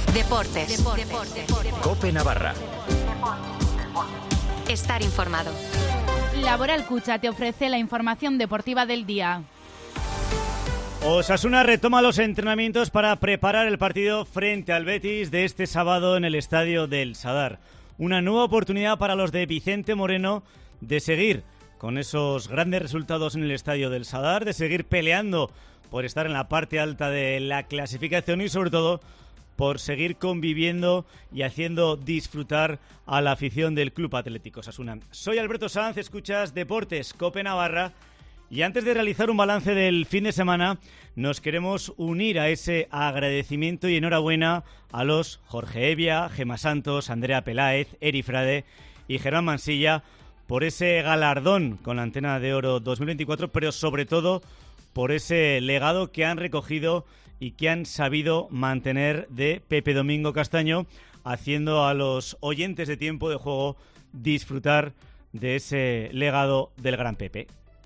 Deportes. COPE Navarra. Estar informado. Laboral Cucha te ofrece la información deportiva del día. Osasuna retoma los entrenamientos para preparar el partido frente al Betis de este sábado en el estadio del Sadar. Una nueva oportunidad para los de Vicente Moreno de seguir con esos grandes resultados en el estadio del Sadar, de seguir peleando por estar en la parte alta de la clasificación y sobre todo por seguir conviviendo y haciendo disfrutar a la afición del Club Atlético Osasuna. Soy Alberto Sanz, escuchas Deportes COPE Navarra y antes de realizar un balance del fin de semana nos queremos unir a ese agradecimiento y enhorabuena a los Jorge Evia, Gemma Santos, Andrea Peláez, Eri Frade y Germán Mansilla por ese galardón con la Antena de Oro 2024, pero sobre todo por ese legado que han recogido y que han sabido mantener de Pepe Domingo Castaño, haciendo a los oyentes de Tiempo de Juego disfrutar de ese legado del gran Pepe.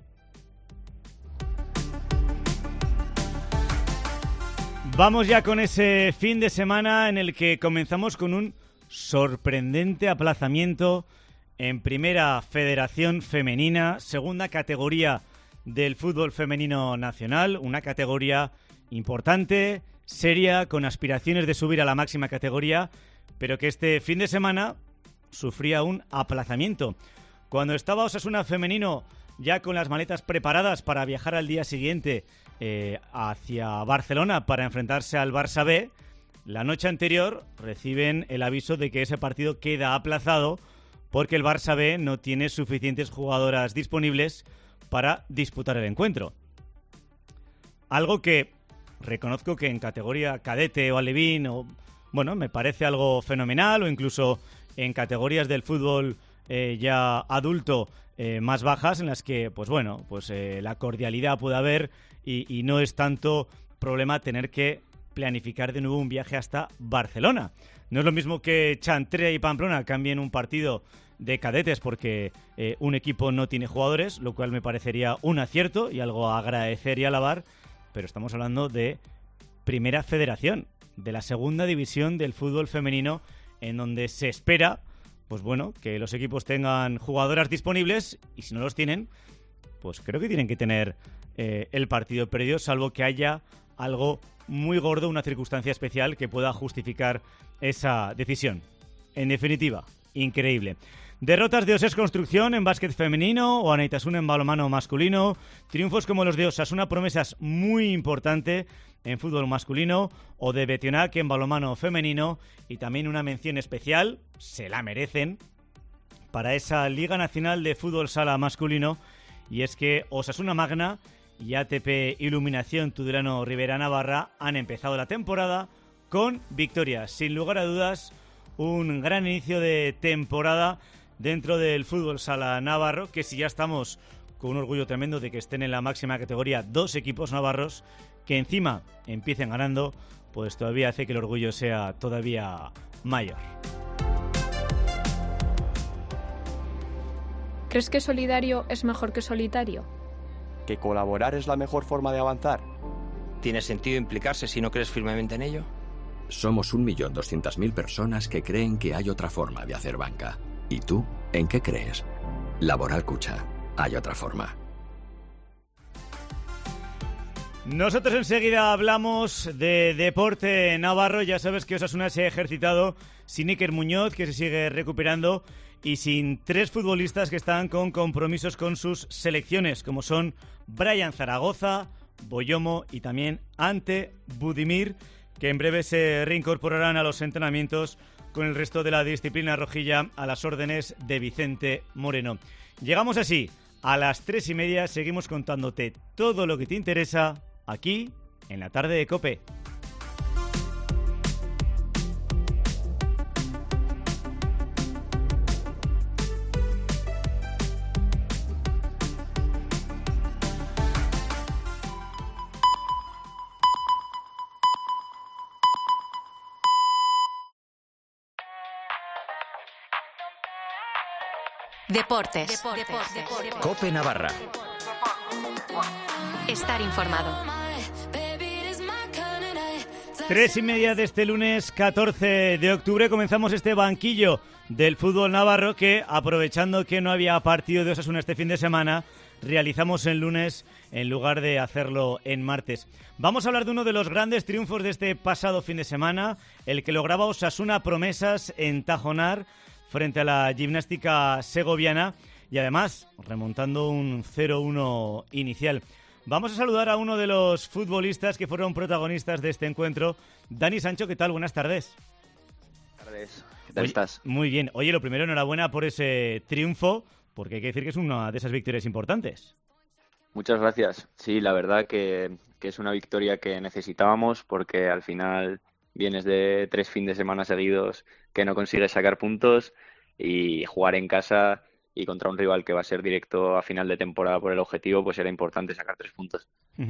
Vamos ya con ese fin de semana en el que comenzamos con un sorprendente aplazamiento en Primera Federación Femenina, segunda categoría del fútbol femenino nacional, una categoría importante, seria, con aspiraciones de subir a la máxima categoría, pero que este fin de semana sufría un aplazamiento. Cuando estaba Osasuna femenino ya con las maletas preparadas para viajar al día siguiente hacia Barcelona para enfrentarse al Barça B, la noche anterior reciben el aviso de que ese partido queda aplazado porque el Barça B no tiene suficientes jugadoras disponibles para disputar el encuentro. Algo que reconozco que en categoría cadete o alevín, me parece algo fenomenal, o incluso en categorías del fútbol ya adulto más bajas, en las que la cordialidad puede haber y no es tanto problema tener que planificar de nuevo un viaje hasta Barcelona. No es lo mismo que Chantrea y Pamplona cambien un partido de cadetes porque un equipo no tiene jugadores, lo cual me parecería un acierto y algo a agradecer y alabar, pero estamos hablando de Primera Federación, de la segunda división del fútbol femenino, en donde se espera que los equipos tengan jugadoras disponibles, y si no los tienen, pues creo que tienen que tener el partido perdido, salvo que haya algo muy gordo, una circunstancia especial que pueda justificar esa decisión. En definitiva, increíble. Derrotas de Osés Construcción en básquet femenino o Anaitasuna en balonmano masculino. Triunfos como los de Osasuna, promesas muy importantes en fútbol masculino, o de Betionac en balonmano femenino. Y también una mención especial, se la merecen, para esa Liga Nacional de Fútbol Sala masculino. Y es que Osasuna Magna y ATP Iluminación Tudelano Rivera Navarra han empezado la temporada con victorias. Sin lugar a dudas, un gran inicio de temporada dentro del fútbol sala navarro, que si ya estamos con un orgullo tremendo de que estén en la máxima categoría dos equipos navarros, que encima empiecen ganando, pues todavía hace que el orgullo sea todavía mayor. ¿Crees que solidario es mejor que solitario? ¿Que colaborar es la mejor forma de avanzar? ¿Tiene sentido implicarse si no crees firmemente en ello? Somos 1.200.000 personas que creen que hay otra forma de hacer banca. ¿Y tú, en qué crees? Laboral Cucha. Hay otra forma. Nosotros enseguida hablamos de deporte navarro. Ya sabes que Osasuna se ha ejercitado sin Iker Muñoz, que se sigue recuperando, y sin tres futbolistas que están con compromisos con sus selecciones, como son Brian Zaragoza, Boyomo y también Ante Budimir, que en breve se reincorporarán a los entrenamientos con el resto de la disciplina rojilla a las órdenes de Vicente Moreno. Llegamos así a las 3:30, seguimos contándote todo lo que te interesa aquí en la tarde de COPE. Deportes. COPE Navarra. Estar informado. 3:30 de este lunes 14 de octubre comenzamos este banquillo del fútbol navarro que, aprovechando que no había partido de Osasuna este fin de semana, realizamos el lunes en lugar de hacerlo en martes. Vamos a hablar de uno de los grandes triunfos de este pasado fin de semana, el que lograba Osasuna Promesas en Tajonar frente a la Gimnástica Segoviana y además remontando un 0-1 inicial. Vamos a saludar a uno de los futbolistas que fueron protagonistas de este encuentro. Dani Sancho, ¿qué tal? Buenas tardes. Buenas tardes. ¿Qué tal estás? Muy bien. Oye, lo primero, enhorabuena por ese triunfo, porque hay que decir que es una de esas victorias importantes. Muchas gracias. Sí, la verdad que es una victoria que necesitábamos, porque al final vienes de 3 fines de semana seguidos que no consigues sacar puntos, y jugar en casa y contra un rival que va a ser directo a final de temporada por el objetivo, pues era importante sacar 3 puntos.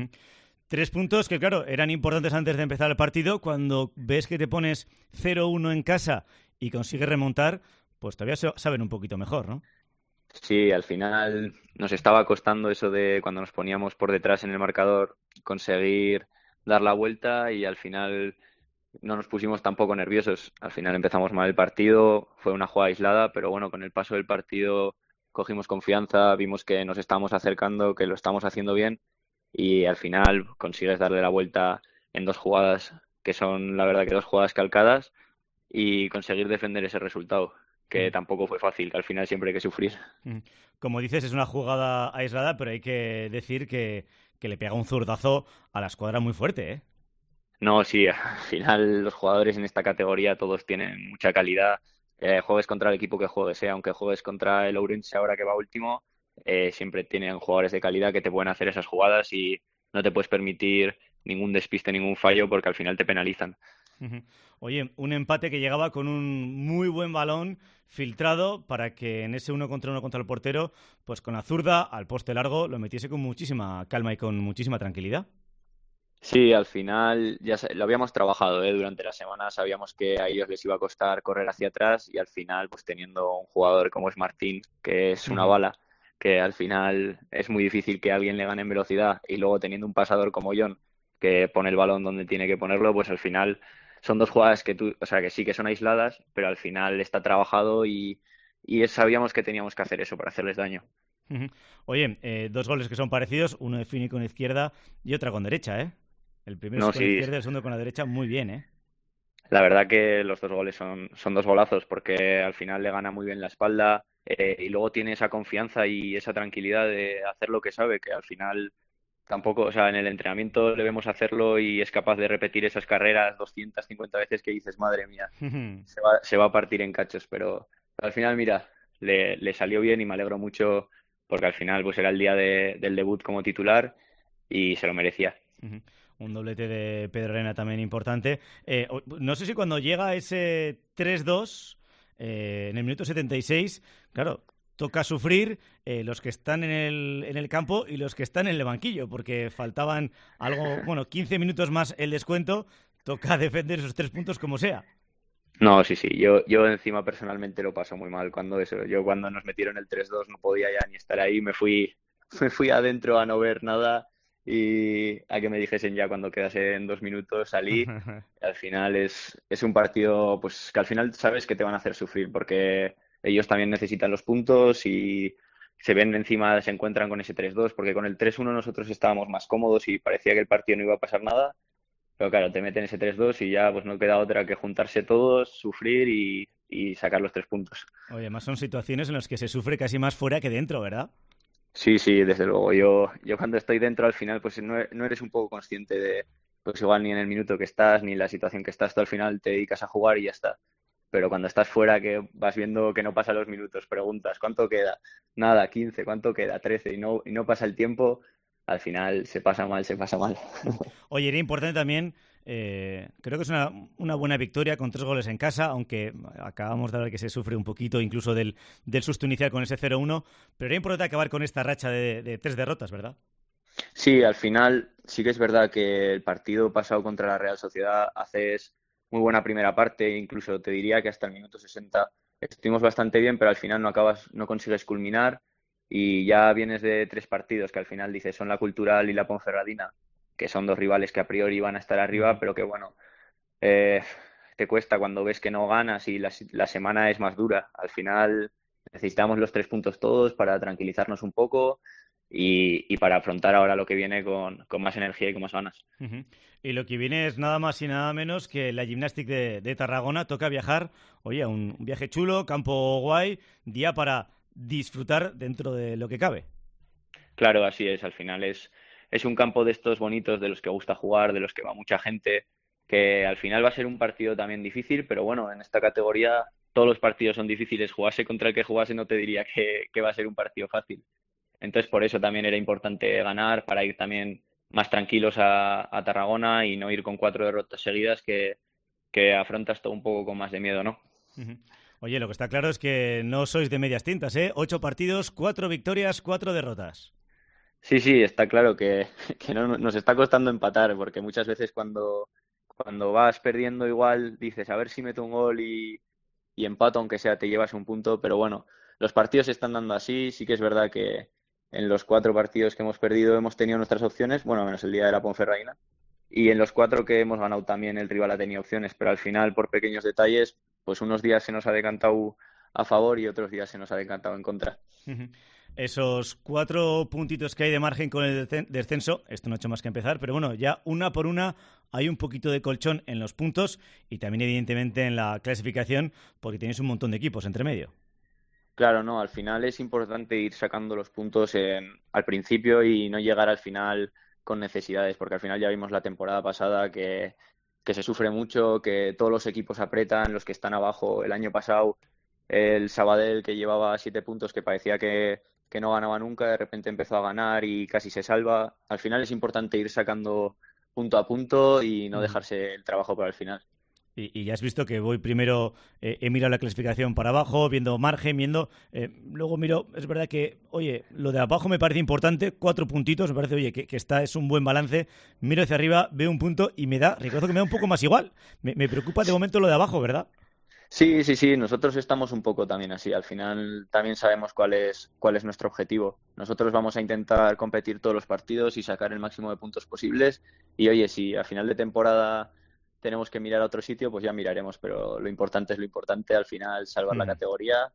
3 puntos que, claro, eran importantes antes de empezar el partido. Cuando ves que te pones 0-1 en casa y consigues remontar, pues todavía saben un poquito mejor, ¿no? Sí, al final nos estaba costando eso de cuando nos poníamos por detrás en el marcador conseguir dar la vuelta, y al final no nos pusimos tampoco nerviosos. Al final empezamos mal el partido, fue una jugada aislada, pero bueno, con el paso del partido cogimos confianza, vimos que nos estábamos acercando, que lo estamos haciendo bien, y al final consigues darle la vuelta en 2 jugadas, que son la verdad que 2 jugadas calcadas, y conseguir defender ese resultado, que tampoco fue fácil, que al final siempre hay que sufrir. Como dices, es una jugada aislada, pero hay que decir que le pega un zurdazo a la escuadra muy fuerte, ¿eh? No, sí, al final los jugadores en esta categoría todos tienen mucha calidad. Juegues contra el equipo que juegues, aunque juegues contra el Ourense ahora que va último, siempre tienen jugadores de calidad que te pueden hacer esas jugadas, y no te puedes permitir ningún despiste, ningún fallo, porque al final te penalizan. Oye, un empate que llegaba con un muy buen balón filtrado para que en ese 1-1 contra el portero, pues con la zurda al poste largo lo metiese con muchísima calma y con muchísima tranquilidad. Sí, al final ya lo habíamos trabajado durante la semana, sabíamos que a ellos les iba a costar correr hacia atrás, y al final, pues teniendo un jugador como es Martín, que es una bala, que al final es muy difícil que alguien le gane en velocidad, y luego teniendo un pasador como John, que pone el balón donde tiene que ponerlo, pues al final son 2 jugadas que que sí que son aisladas, pero al final está trabajado, y sabíamos que teníamos que hacer eso para hacerles daño. Oye, 2 goles que son parecidos, uno de Fini con izquierda y otra con derecha, ¿eh? El primero es con la izquierda y el segundo con la derecha, muy bien, ¿eh? La verdad que los 2 goles son 2 golazos, porque al final le gana muy bien la espalda, y luego tiene esa confianza y esa tranquilidad de hacer lo que sabe, que al final tampoco, o sea, en el entrenamiento le vemos hacerlo y es capaz de repetir esas carreras 250 veces que dices, madre mía, se va a partir en cachos, pero al final, mira, le salió bien, y me alegro mucho, porque al final pues era el día del debut como titular y se lo merecía. Un doblete de Pedro Arena también importante. No sé si cuando llega ese 3-2 en el minuto 76, claro, toca sufrir los que están en el campo y los que están en el banquillo, porque faltaban 15 minutos más el descuento. Toca defender esos 3 puntos como sea. No, sí. Yo encima personalmente lo paso muy mal cuando nos metieron el 3-2 no podía ya ni estar ahí. Me fui adentro a no ver nada, y a que me dijesen ya cuando quedasen 2 minutos salí. Al final es un partido pues que al final sabes que te van a hacer sufrir, porque ellos también necesitan los puntos, y se encuentran con ese 3-2, porque con el 3-1 nosotros estábamos más cómodos y parecía que el partido no iba a pasar nada, pero claro, te meten ese 3-2 y ya pues no queda otra que juntarse todos, sufrir y sacar los 3 puntos. Oye, además son situaciones en las que se sufre casi más fuera que dentro, ¿verdad? Sí, desde luego. Yo cuando estoy dentro al final pues no eres un poco consciente de, pues igual ni en el minuto que estás, ni en la situación que estás, tú al final te dedicas a jugar y ya está. Pero cuando estás fuera, que vas viendo que no pasan los minutos, preguntas, ¿cuánto queda? Nada, 15, ¿cuánto queda? 13, y no pasa el tiempo, al final se pasa mal. Oye, era importante también, creo que es una buena victoria con 3 goles en casa, aunque acabamos de ver que se sufre un poquito incluso del susto inicial con ese 0-1, pero era importante acabar con esta racha de 3 derrotas, ¿verdad? Sí, al final sí que es verdad que el partido pasado contra la Real Sociedad haces muy buena primera parte, incluso te diría que hasta el minuto 60 estuvimos bastante bien, pero al final no consigues culminar, y ya vienes de 3 partidos que al final dices son la Cultural y la Ponferradina, que son 2 rivales que a priori van a estar arriba, pero que bueno, te cuesta cuando ves que no ganas y la semana es más dura. Al final necesitamos los 3 puntos todos para tranquilizarnos un poco y para afrontar ahora lo que viene con más energía y con más ganas. Uh-huh. Y lo que viene es nada más y nada menos que la Gimnàstic de Tarragona. Toca viajar, oye, un viaje chulo, campo guay, día para disfrutar dentro de lo que cabe. Claro, así es. Al final es un campo de estos bonitos, de los que gusta jugar, de los que va mucha gente, que al final va a ser un partido también difícil, pero bueno, en esta categoría todos los partidos son difíciles. Jugase contra el que jugase no te diría que va a ser un partido fácil. Entonces, por eso también era importante ganar, para ir también más tranquilos a Tarragona y no ir con 4 derrotas seguidas, que afrontas todo un poco con más de miedo, ¿no? Uh-huh. Oye, lo que está claro es que no sois de medias tintas, ¿eh? 8 partidos, 4 victorias, 4 derrotas. Sí, está claro que no, nos está costando empatar, porque muchas veces cuando vas perdiendo igual dices, a ver si meto un gol y empato, aunque sea te llevas un punto, pero bueno, los partidos se están dando así. Sí que es verdad que en los 4 partidos que hemos perdido hemos tenido nuestras opciones, bueno, menos el día de la Ponferradina, y en los 4 que hemos ganado también el rival ha tenido opciones, pero al final, por pequeños detalles, pues unos días se nos ha decantado a favor y otros días se nos ha decantado en contra. Uh-huh. Esos 4 puntitos que hay de margen con el descenso, esto no ha hecho más que empezar, pero bueno, ya una por una hay un poquito de colchón en los puntos y también evidentemente en la clasificación, porque tenéis un montón de equipos entre medio. Claro, no, al final es importante ir sacando los puntos al principio y no llegar al final con necesidades, porque al final ya vimos la temporada pasada que se sufre mucho, que todos los equipos apretan, los que están abajo. El año pasado el Sabadell, que llevaba 7 puntos, que parecía que no ganaba nunca, de repente empezó a ganar y casi se salva. Al final es importante ir sacando punto a punto y no dejarse el trabajo para el final. Y ya has visto que voy primero, he mirado la clasificación para abajo, viendo margen, luego miro, es verdad que, oye, lo de abajo me parece importante, 4 puntitos, me parece, oye, que es un buen balance. Miro hacia arriba, veo un punto y reconozco que me da un poco más igual. Me preocupa de momento lo de abajo, ¿verdad? Sí, nosotros estamos un poco también así. Al final también sabemos cuál es nuestro objetivo. Nosotros vamos a intentar competir todos los partidos y sacar el máximo de puntos posibles. Y oye, si a final de temporada tenemos que mirar a otro sitio, pues ya miraremos, pero lo importante es lo importante, al final salvar la categoría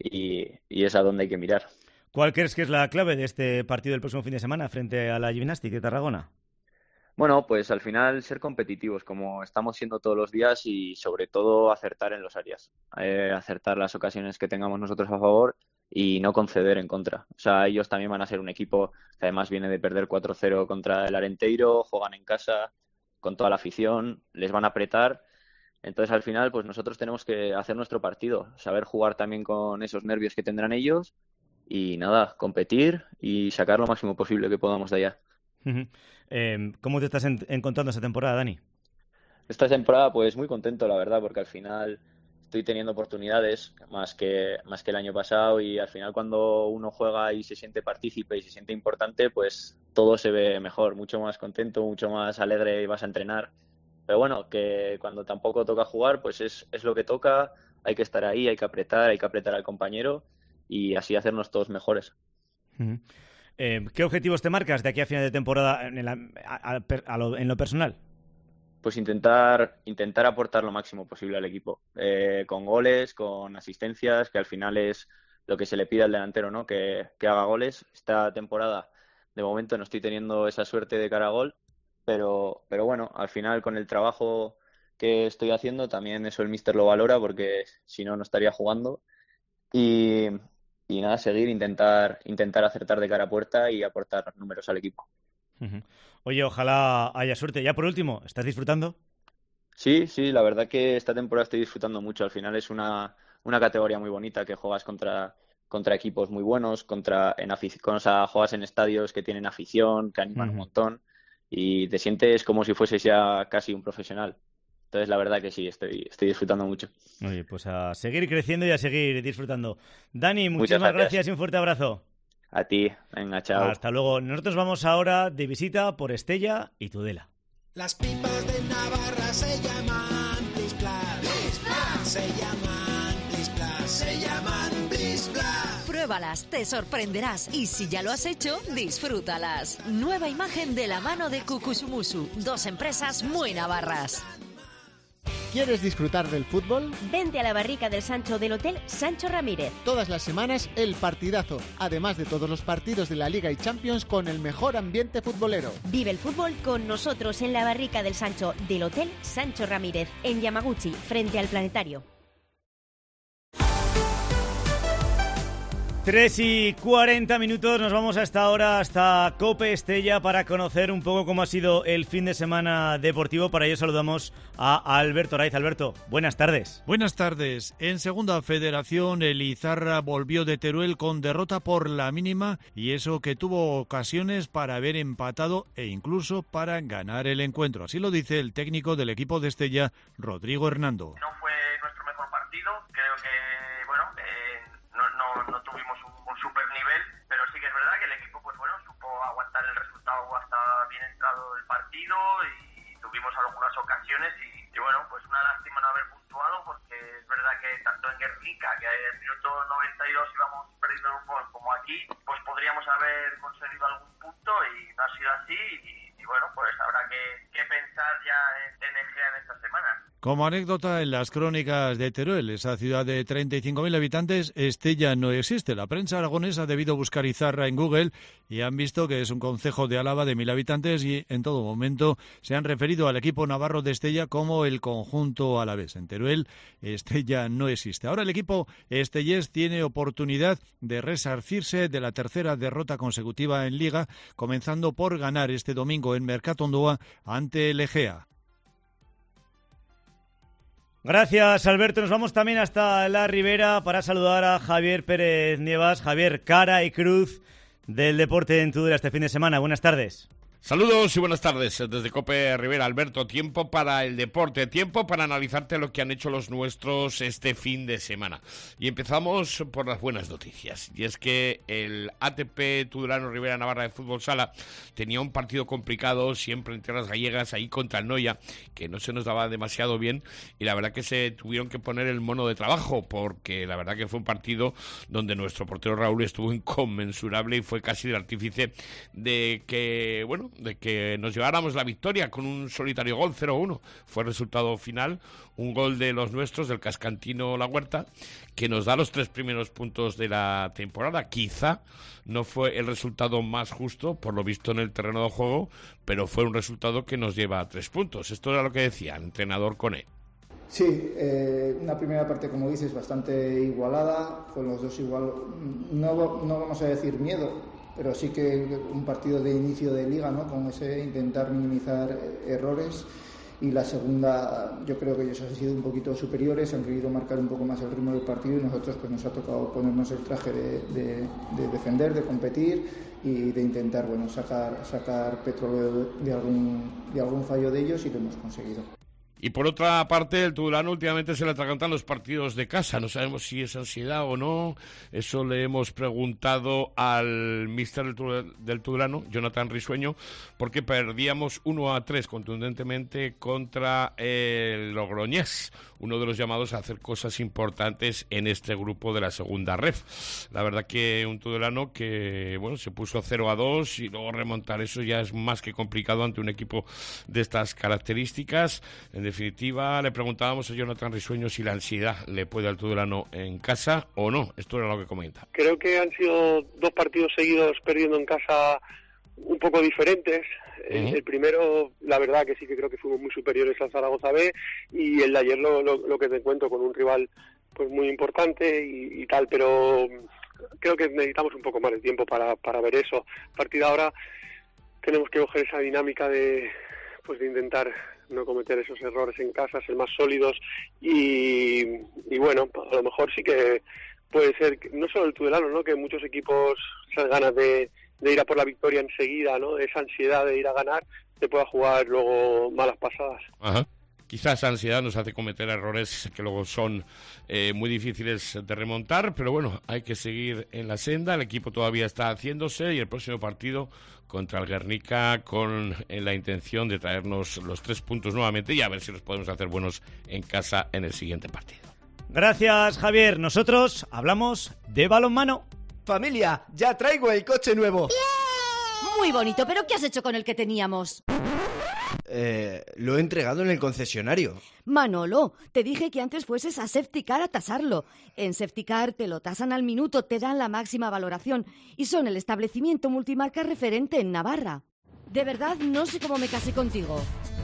y es a donde hay que mirar. ¿Cuál crees que es la clave de este partido del próximo fin de semana frente a la Gimnàstic de Tarragona? Bueno, pues al final ser competitivos, como estamos siendo todos los días, y sobre todo acertar en los áreas, acertar las ocasiones que tengamos nosotros a favor y no conceder en contra. O sea, ellos también van a ser un equipo que además viene de perder 4-0 contra el Arenteiro, juegan en casa con toda la afición, les van a apretar. Entonces, al final, pues nosotros tenemos que hacer nuestro partido, saber jugar también con esos nervios que tendrán ellos y nada, competir y sacar lo máximo posible que podamos de allá. Uh-huh. ¿Cómo te estás encontrando esta temporada, Dani? Esta temporada, pues muy contento, la verdad, porque al final estoy teniendo oportunidades más que el año pasado, y al final cuando uno juega y se siente partícipe y se siente importante, pues todo se ve mejor, mucho más contento, mucho más alegre y vas a entrenar. Pero bueno, que cuando tampoco toca jugar, pues es lo que toca, hay que estar ahí, hay que apretar al compañero y así hacernos todos mejores. Uh-huh. ¿Qué objetivos te marcas de aquí a final de temporada en lo personal? Pues intentar aportar lo máximo posible al equipo, con goles, con asistencias, que al final es lo que se le pide al delantero, ¿no? Que haga goles. Esta temporada, de momento, no estoy teniendo esa suerte de cara a gol, pero bueno, al final con el trabajo que estoy haciendo, también eso el míster lo valora, porque si no, no estaría jugando. Y nada, seguir, intentar acertar de cara a puerta y aportar números al equipo. Uh-huh. Oye, ojalá haya suerte. Ya por último, ¿estás disfrutando? Sí, la verdad que esta temporada estoy disfrutando mucho. Al final es una categoría muy bonita, que juegas contra equipos muy buenos, juegas en estadios que tienen afición, que animan un montón, y te sientes como si fueses ya casi un profesional. Entonces, la verdad que sí, estoy disfrutando mucho. Oye, pues a seguir creciendo y a seguir disfrutando. Dani, muchísimas gracias y un fuerte abrazo. A ti, venga, chao. Hasta luego. Nosotros vamos ahora de visita por Estella y Tudela. Las pipas de Navarra se llaman Plis Plas. Se llaman Plis Plas. Se llaman Plis Plas. Pruébalas, te sorprenderás. Y si ya lo has hecho, disfrútalas. Nueva imagen de la mano de Cucusumusu. 2 empresas muy navarras. ¿Quieres disfrutar del fútbol? Vente a la barrica del Sancho del Hotel Sancho Ramírez. Todas las semanas el partidazo, además de todos los partidos de la Liga y Champions con el mejor ambiente futbolero. Vive el fútbol con nosotros en la barrica del Sancho del Hotel Sancho Ramírez, en Yamaguchi, frente al Planetario. 3:40, nos vamos a esta hora hasta Cope Estella para conocer un poco cómo ha sido el fin de semana deportivo. Para ello saludamos a Alberto Raiz. Alberto, buenas tardes. Buenas tardes. En Segunda Federación, el Izarra volvió de Teruel con derrota por la mínima, y eso que tuvo ocasiones para haber empatado e incluso para ganar el encuentro. Así lo dice el técnico del equipo de Estella, Rodrigo Hernando. No fue nuestro mejor partido, creo que no tuvimos un super nivel, pero sí que es verdad que el equipo supo aguantar el resultado hasta bien entrado el partido y tuvimos algunas ocasiones y una lástima no haber puntuado, porque es verdad que tanto en Guernica, que en el minuto 92 íbamos perdiendo un gol, como aquí, pues podríamos haber conseguido algún punto y no ha sido así y habrá que pensar ya en Egea en esta semana. Como anécdota, en las crónicas de Teruel, esa ciudad de 35.000 habitantes, Estella no existe. La prensa aragonesa ha debido buscar Izarra en Google y han visto que es un concejo de Álava de 1.000 habitantes y en todo momento se han referido al equipo navarro de Estella como el conjunto alavés. En Teruel, Estella no existe. Ahora el equipo estellés tiene oportunidad de resarcirse de la tercera derrota consecutiva en Liga, comenzando por ganar este domingo en Mercatondoa ante el Egea. Gracias, Alberto. Nos vamos también hasta la Ribera para saludar a Javier Pérez Nievas. Javier, cara y cruz del deporte en Tudela este fin de semana. Buenas tardes. Saludos y buenas tardes desde Cope Rivera. Alberto, tiempo para el deporte, tiempo para analizarte lo que han hecho los nuestros este fin de semana. Y empezamos por las buenas noticias. Y es que el ATP Tudelano Rivera Navarra de Fútbol Sala tenía un partido complicado siempre en tierras gallegas, ahí contra el Noia, que no se nos daba demasiado bien. Y la verdad que se tuvieron que poner el mono de trabajo, porque la verdad que fue un partido donde nuestro portero Raúl estuvo inconmensurable y fue casi el artífice de que nos lleváramos la victoria con un solitario gol, 0-1. Fue el resultado final, un gol de los nuestros, del cascantino La Huerta, que nos da los 3 primeros puntos de la temporada. Quizá no fue el resultado más justo, por lo visto en el terreno de juego, pero fue un resultado que nos lleva a 3 puntos. Esto era lo que decía el entrenador Coné. Sí, una primera parte, como dices, bastante igualada, con los dos igual, no vamos a decir miedo, pero sí que un partido de inicio de liga, ¿no? Con ese intentar minimizar errores, y la segunda yo creo que ellos han sido un poquito superiores, han querido marcar un poco más el ritmo del partido y nosotros pues nos ha tocado ponernos el traje de defender, de competir y de intentar sacar petróleo de algún fallo de ellos, y lo hemos conseguido. Y por otra parte, el Tudelano últimamente se le atragantan los partidos de casa. No sabemos si es ansiedad o no. Eso le hemos preguntado al míster del Tudelano, Jonathan Risueño, porque perdíamos 1-3 contundentemente contra el Logroñés, uno de los llamados a hacer cosas importantes en este grupo de la segunda ref. La verdad que un Tudelano que se puso 0-2 y luego remontar eso ya es más que complicado ante un equipo de estas características. En definitiva, le preguntábamos a Jonathan Risueño si la ansiedad le puede al Tudelano en casa o no. Esto era lo que comenta. Creo que han sido 2 partidos seguidos perdiendo en casa un poco diferentes. El primero, la verdad que sí que creo que fuimos muy superiores al Zaragoza B, y el de ayer lo que te cuento, con un rival pues muy importante y tal, pero creo que necesitamos un poco más de tiempo para ver eso. A partir de ahora tenemos que coger esa dinámica de intentar no cometer esos errores en casa, ser más sólidos y a lo mejor sí que puede ser, no solo el Tudelano, ¿no? Que muchos equipos, esas ganas de ir a por la victoria enseguida, ¿no? Esa ansiedad de ir a ganar, te pueda jugar luego malas pasadas. Ajá. Quizás esa ansiedad nos hace cometer errores que luego son muy difíciles de remontar, pero hay que seguir en la senda. El equipo todavía está haciéndose y el próximo partido contra el Guernica con la intención de traernos los 3 puntos nuevamente y a ver si los podemos hacer buenos en casa en el siguiente partido. Gracias, Javier. Nosotros hablamos de balonmano. Familia, ya traigo el coche nuevo. Muy bonito, pero ¿qué has hecho con el que teníamos? lo he entregado en el concesionario. Manolo, te dije que antes fueses a Safety Car a tasarlo. En Safety Car te lo tasan al minuto, te dan la máxima valoración y son el establecimiento multimarca referente en Navarra. De verdad, no sé cómo me casé contigo.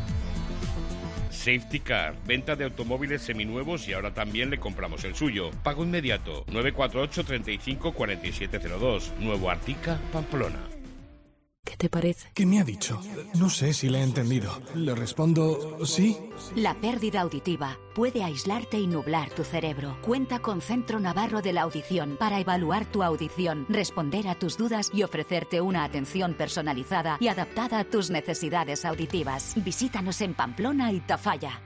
Safety Car, venta de automóviles seminuevos y ahora también le compramos el suyo. Pago inmediato, 948 35 4702, Nuevo Artica, Pamplona. ¿Qué te parece? ¿Qué me ha dicho? No sé si le he entendido. Le respondo sí. La pérdida auditiva puede aislarte y nublar tu cerebro. Cuenta con Centro Navarro de la Audición para evaluar tu audición, responder a tus dudas y ofrecerte una atención personalizada y adaptada a tus necesidades auditivas. Visítanos en Pamplona y Tafalla.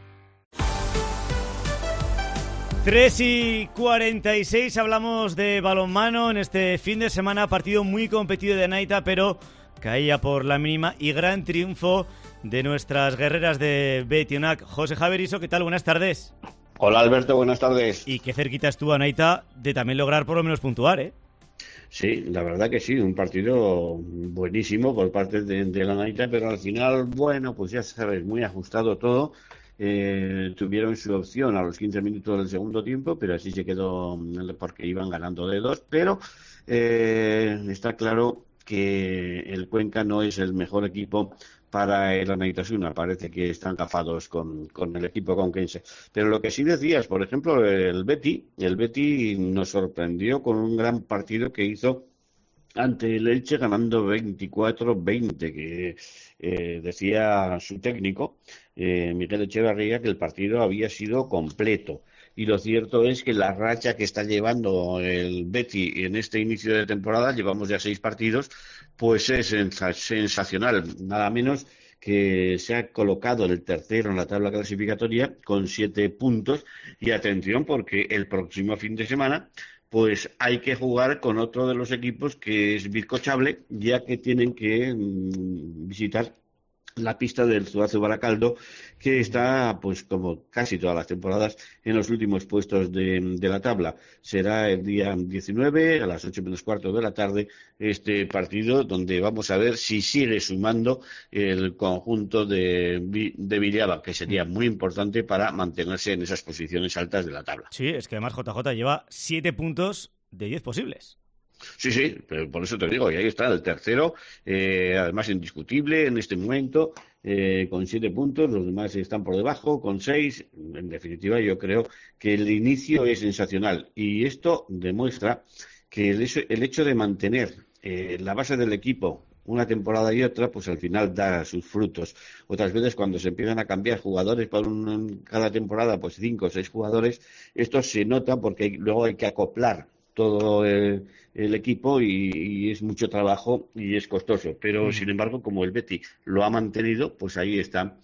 3:46, hablamos de balonmano en este fin de semana, partido muy competido de Anaita, pero caía por la mínima y gran triunfo de nuestras guerreras de Betionac. José Javeriso, ¿qué tal? Buenas tardes. Hola Alberto, buenas tardes. Y qué cerquita estuvo Anaita de también lograr por lo menos puntuar, ¿eh? Sí, la verdad que sí, un partido buenísimo por parte de la Anaita, pero al final, bueno, pues ya sabes, muy ajustado todo. Tuvieron su opción a los 15 minutos del segundo tiempo, pero así se quedó porque iban ganando de 2, pero está claro que el Cuenca no es el mejor equipo para el Anaitasuna. Parece que están gafados con el equipo conquense. Pero lo que sí decías, por ejemplo, el Betis nos sorprendió con un gran partido que hizo ante el Elche, ganando 24-20, que decía su técnico, Miguel Echevarría, que el partido había sido completo. Y lo cierto es que la racha que está llevando el Betis en este inicio de temporada, llevamos ya 6 partidos, pues es sensacional. Nada menos que se ha colocado el tercero en la tabla clasificatoria con 7 puntos. Y atención, porque el próximo fin de semana pues hay que jugar con otro de los equipos, que es Bizcochable, ya que tienen que visitar la pista del Zuazo Baracaldo, que está, pues como casi todas las temporadas, en los últimos puestos de la tabla. Será el día 19, a las 8:15 de la tarde, este partido, donde vamos a ver si sigue sumando el conjunto de Villaba, que sería muy importante para mantenerse en esas posiciones altas de la tabla. Sí, es que además JJ lleva 7 puntos de 10 posibles. Sí, pero por eso te digo, y ahí está el tercero, además indiscutible en este momento, con 7 puntos, los demás están por debajo, con 6. En definitiva, yo creo que el inicio es sensacional, y esto demuestra que el hecho de mantener la base del equipo una temporada y otra, pues al final da sus frutos. Otras veces, cuando se empiezan a cambiar jugadores por cada temporada, pues 5 o 6 jugadores, esto se nota porque luego hay que acoplar todo el equipo y es mucho trabajo y es costoso, pero sin embargo, como el Betis lo ha mantenido, pues ahí están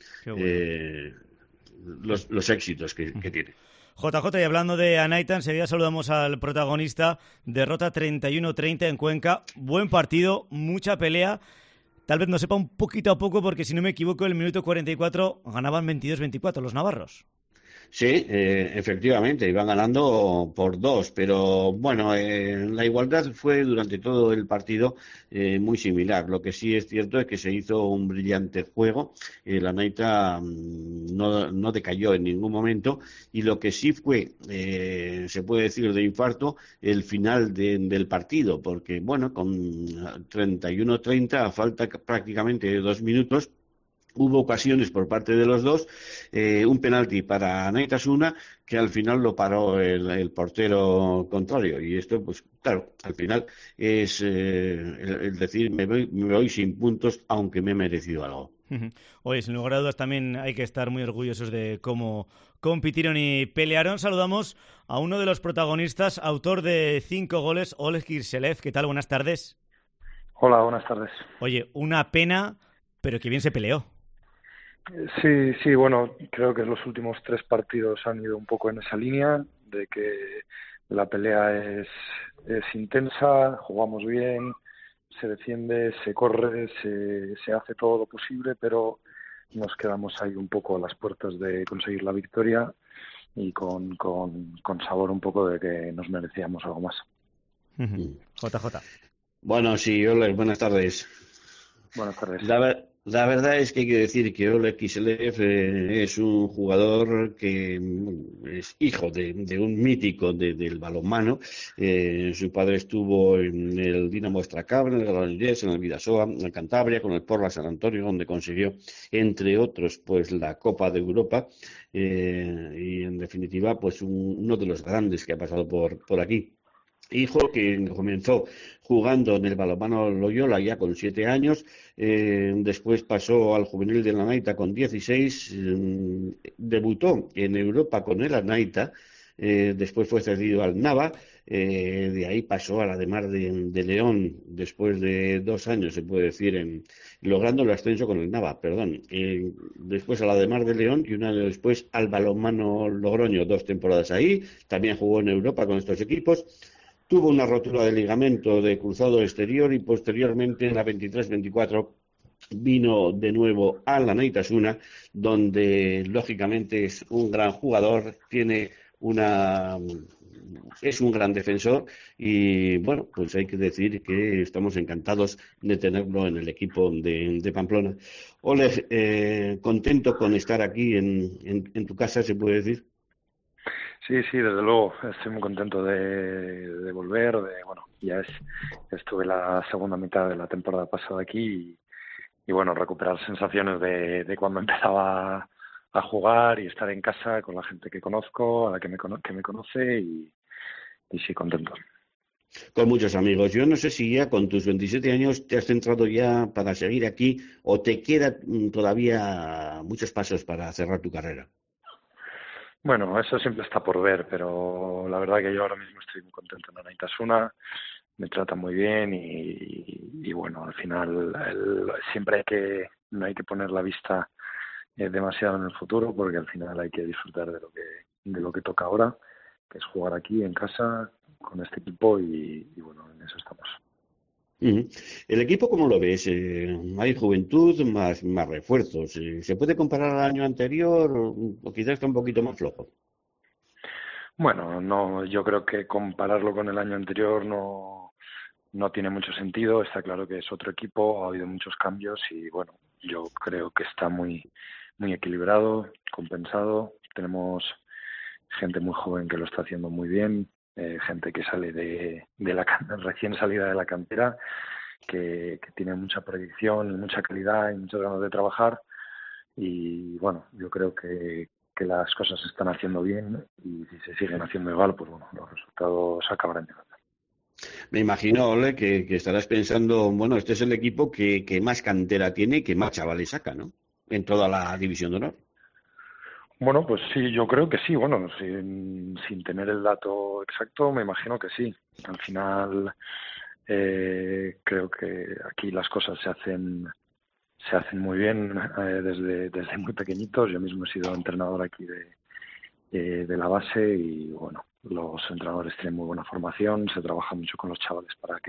los éxitos que tiene. JJ, y hablando de Anaita, enseguida saludamos al protagonista. Derrota 31-30 en Cuenca, buen partido, mucha pelea. Tal vez nos sepa un poquito a poco, porque si no me equivoco, en el minuto 44 ganaban 22-24 los navarros. Sí, efectivamente, iban ganando por 2, pero bueno, la igualdad fue durante todo el partido muy similar. Lo que sí es cierto es que se hizo un brillante juego, la Anaita no decayó en ningún momento, y lo que sí fue, se puede decir de infarto, el final del partido, porque bueno, con 31-30, a falta prácticamente de 2 minutos, hubo ocasiones por parte de los dos, un penalti para Anaitasuna, que al final lo paró el portero contrario. Y esto, pues claro, al final es el decir, me voy sin puntos, aunque me he merecido algo. Oye, sin lugar a dudas también hay que estar muy orgullosos de cómo compitieron y pelearon. Saludamos a uno de los protagonistas, autor de 5 goles, Oleg Kirshelev. ¿Qué tal? Buenas tardes. Hola, buenas tardes. Oye, una pena, pero que bien se peleó. Sí, bueno, creo que los últimos 3 partidos han ido un poco en esa línea, de que la pelea es intensa, jugamos bien, se defiende, se corre, se hace todo lo posible, pero nos quedamos ahí un poco a las puertas de conseguir la victoria y con sabor un poco de que nos merecíamos algo más. JJ. Bueno, sí, hola, buenas tardes. Buenas tardes. La verdad es que hay que decir que Oleg Kiselev es un jugador que es hijo de un mítico del balonmano. Su padre estuvo en el Dinamo Strakabr, en el Granollers, en el Vidasoa, en Cantabria, con el Porla San Antonio, donde consiguió, entre otros, pues la Copa de Europa. Y en definitiva, pues uno de los grandes que ha pasado por aquí. Hijo que comenzó jugando en el balonmano Loyola ya con 7 años, después pasó al juvenil de la Naita con 16, debutó en Europa con el Naita, después fue cedido al Nava, de ahí pasó a la de Mar de León, después de 2 años, se puede decir, logrando el ascenso con el Nava, después a la de Mar de León y un año después al balonmano Logroño, 2 temporadas ahí, también jugó en Europa con estos equipos. Tuvo una rotura de ligamento de cruzado exterior y posteriormente en la 23-24 vino de nuevo a la Naitasuna, donde lógicamente es un gran jugador, es un gran defensor y bueno, pues hay que decir que estamos encantados de tenerlo en el equipo de Pamplona. Oleg, contento con estar aquí en tu casa, se puede decir. Sí, desde luego, estoy muy contento de volver, ya estuve la segunda mitad de la temporada pasada aquí y bueno, recuperar sensaciones de cuando empezaba a jugar y estar en casa con la gente que conozco, a la que me conoce y sí, contento. Con muchos amigos. Yo no sé si ya con tus 27 años te has centrado ya para seguir aquí o te quedan todavía muchos pasos para cerrar tu carrera. Bueno, eso siempre está por ver, pero la verdad que yo ahora mismo estoy muy contento en la Naitasuna, me tratan muy bien y bueno, al final siempre no hay que poner la vista demasiado en el futuro porque al final hay que disfrutar de lo que toca ahora, que es jugar aquí en casa con este equipo y bueno, en eso estamos. ¿El equipo cómo lo ves? ¿Hay juventud, más refuerzos? ¿Se puede comparar al año anterior o quizás está un poquito más flojo? Bueno, no, yo creo que compararlo con el año anterior no tiene mucho sentido. Está claro que es otro equipo, ha habido muchos cambios y bueno, yo creo que está muy equilibrado, compensado. Tenemos gente muy joven que lo está haciendo muy bien. Gente que sale de la recién salida de la cantera, que tiene mucha proyección y mucha calidad y muchas ganas de trabajar y bueno, yo creo que las cosas se están haciendo bien y si se siguen haciendo igual, pues bueno, los resultados acabarán llegando. Me imagino, Ole, que estarás pensando, bueno, este es el equipo que más cantera tiene y que más chavales saca, ¿no? En toda la división de honor. Bueno, pues sí, yo creo que sí. Bueno, sin tener el dato exacto, me imagino que sí. Al final, creo que aquí las cosas se hacen muy bien desde muy pequeñitos. Yo mismo he sido entrenador aquí de la base y bueno, los entrenadores tienen muy buena formación, se trabaja mucho con los chavales para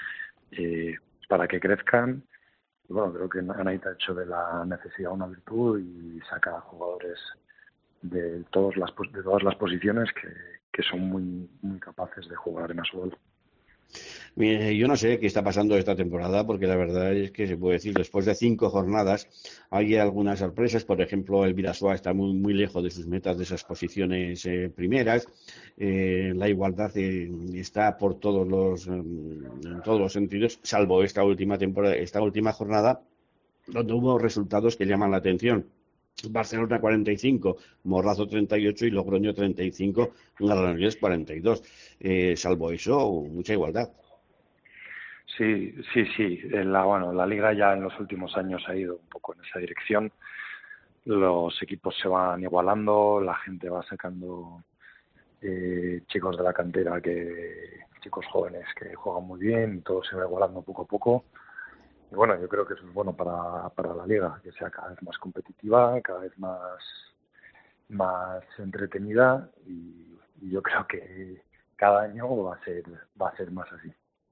que crezcan. Y bueno, creo que Anaita ha hecho de la necesidad una virtud y saca jugadores de todas las posiciones que son muy capaces de jugar en Asubal. Yo no sé qué está pasando esta temporada porque la verdad es que se puede decir después de 5 jornadas hay algunas sorpresas. Por ejemplo, el Vidasoa está muy lejos de sus metas, de esas posiciones primeras. La igualdad está por en todos los sentidos, salvo esta última jornada donde hubo resultados que llaman la atención. Barcelona 45, Morrazo 38 y Logroño 35, Granollers 42. Salvo eso, mucha igualdad. Sí. La Liga ya en los últimos años ha ido un poco en esa dirección. Los equipos se van igualando, la gente va sacando chicos de la cantera, chicos jóvenes que juegan muy bien, todo se va igualando poco a poco. Y bueno, yo creo que eso es bueno para la Liga, que sea cada vez más competitiva, cada vez más entretenida y yo creo que cada año va a ser más así.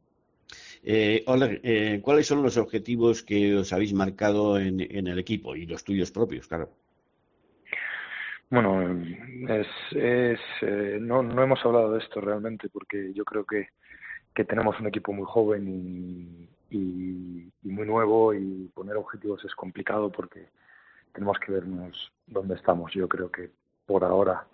Oleg, ¿cuáles son los objetivos que os habéis marcado en el equipo y los tuyos propios, claro? Bueno, no hemos hablado de esto realmente porque yo creo que tenemos un equipo muy joven y muy nuevo, y poner objetivos es complicado porque tenemos que vernos dónde estamos. Yo creo que por ahora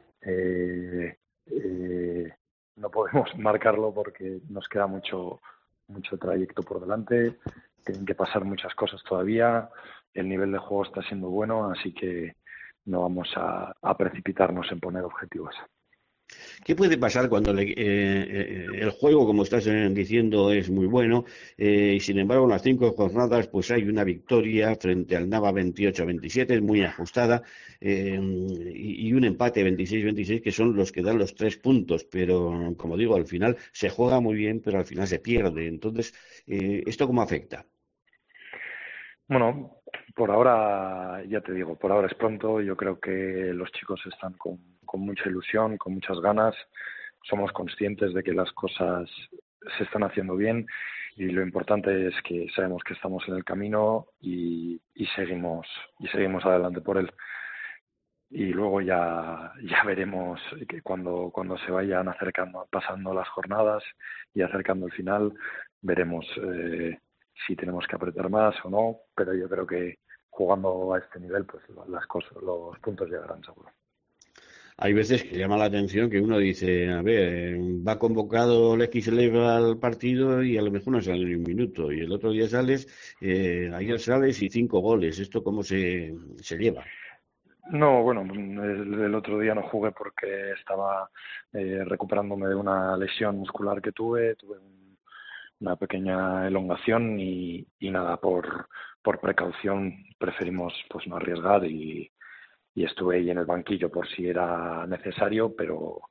no podemos marcarlo porque nos queda mucho trayecto por delante, tienen que pasar muchas cosas todavía, el nivel de juego está siendo bueno, así que no vamos a precipitarnos en poner objetivos. ¿Qué puede pasar cuando el juego, como estás diciendo, es muy bueno y sin embargo en las 5 jornadas pues hay una victoria frente al Nava 28-27, es muy ajustada, y un empate 26-26 que son los que dan los 3 puntos, pero como digo, al final se juega muy bien, pero al final se pierde. Entonces, ¿esto cómo afecta? Bueno, por ahora, ya te digo, por ahora es pronto. Yo creo que los chicos están con mucha ilusión, con muchas ganas. Somos conscientes de que las cosas se están haciendo bien y lo importante es que sabemos que estamos en el camino y seguimos adelante por él. Y luego ya veremos que cuando se vayan acercando, pasando las jornadas y acercando el final, veremos si tenemos que apretar más o no, pero yo creo que jugando a este nivel pues los puntos llegarán seguro. Hay veces que llama la atención que uno dice, a ver, va convocado el Xlev al partido y a lo mejor no sale ni un minuto, y el otro día sales, ayer sales y 5 goles. ¿Esto cómo se lleva? No, bueno, el otro día no jugué porque estaba recuperándome de una lesión muscular que tuve una pequeña elongación y nada, por precaución preferimos pues no arriesgar y estuve ahí en el banquillo por si era necesario, pero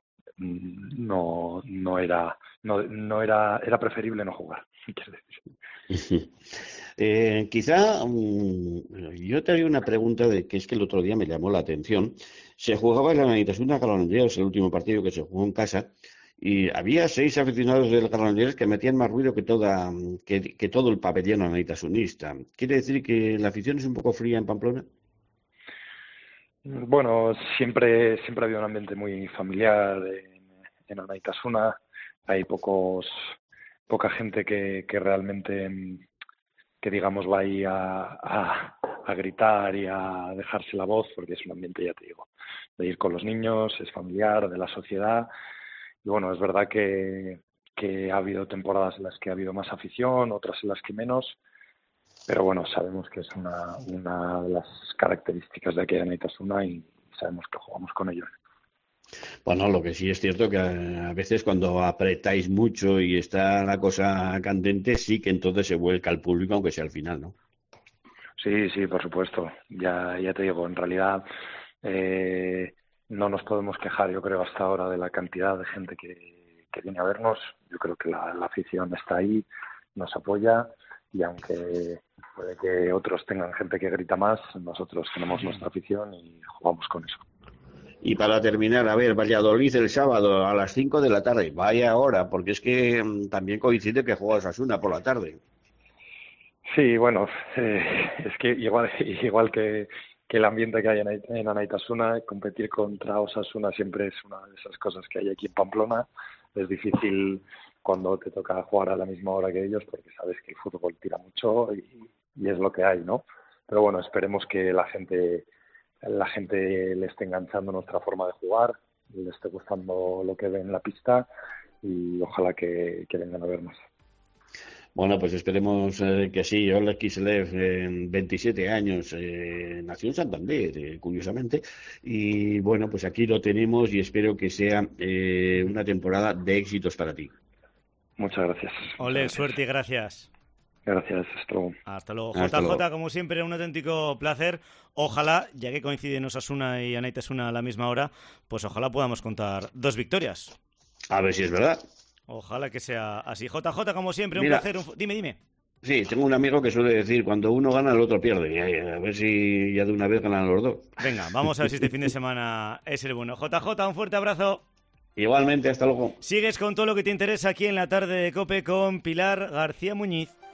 era preferible no jugar. Quizá yo te haría una pregunta que es que el otro día me llamó la atención. Se jugaba en la Naitasuna Calanderos, el último partido que se jugó en casa, y había 6 aficionados del Calanderos que metían más ruido que todo el pabellón anaitasunista. ¿Quiere decir que la afición es un poco fría en Pamplona? Bueno, siempre ha habido un ambiente muy familiar en Anaitasuna. Hay poca gente que realmente, que digamos, va ahí a gritar y a dejarse la voz, porque es un ambiente, ya te digo, de ir con los niños, es familiar, de la sociedad. Y bueno, es verdad que ha habido temporadas en las que ha habido más afición, otras en las que menos. Pero bueno, sabemos que es una de las características de aquí de Anaitasuna y sabemos que jugamos con ellos. Bueno, lo que sí es cierto que a veces cuando apretáis mucho y está la cosa candente, sí que entonces se vuelca al público, aunque sea al final, ¿no? Sí, por supuesto. Ya te digo, en realidad no nos podemos quejar, yo creo, hasta ahora de la cantidad de gente que viene a vernos. Yo creo que la afición está ahí, nos apoya y aunque puede que otros tengan gente que grita más, nosotros tenemos nuestra afición y jugamos con eso. Y para terminar, a ver, Valladolid el sábado a las 5 de la tarde. Vaya hora, porque es que también coincide que juega Osasuna por la tarde. Sí, bueno, es que igual que el ambiente que hay en Anaitasuna, competir contra Osasuna siempre es una de esas cosas que hay aquí en Pamplona. Es difícil cuando te toca jugar a la misma hora que ellos, porque sabes que el fútbol tira mucho y es lo que hay, ¿no? Pero bueno, esperemos que la gente le esté enganchando nuestra forma de jugar, le esté gustando lo que ve en la pista y ojalá que vengan a vernos. Bueno, pues esperemos que sí. Oleg Kiselev, 27 años, nació en Santander, curiosamente, y bueno, pues aquí lo tenemos y espero que sea una temporada de éxitos para ti. Muchas gracias. Oleg, suerte y gracias. Gracias, hasta luego. Hasta luego. Hasta JJ, luego. como siempre, un auténtico placer. Ojalá, ya que coinciden Osasuna y Anaitasuna a la misma hora, pues ojalá podamos contar 2 victorias. A ver si es verdad. Ojalá que sea así. JJ, como siempre, Mira, un placer. Dime. Sí, tengo un amigo que suele decir, cuando uno gana, el otro pierde. Y a ver si ya de una vez ganan los dos. Venga, vamos a ver si este fin de semana es el bueno. JJ, un fuerte abrazo. Igualmente, hasta luego. Sigues con todo lo que te interesa aquí en la tarde de COPE con Pilar García Muñiz.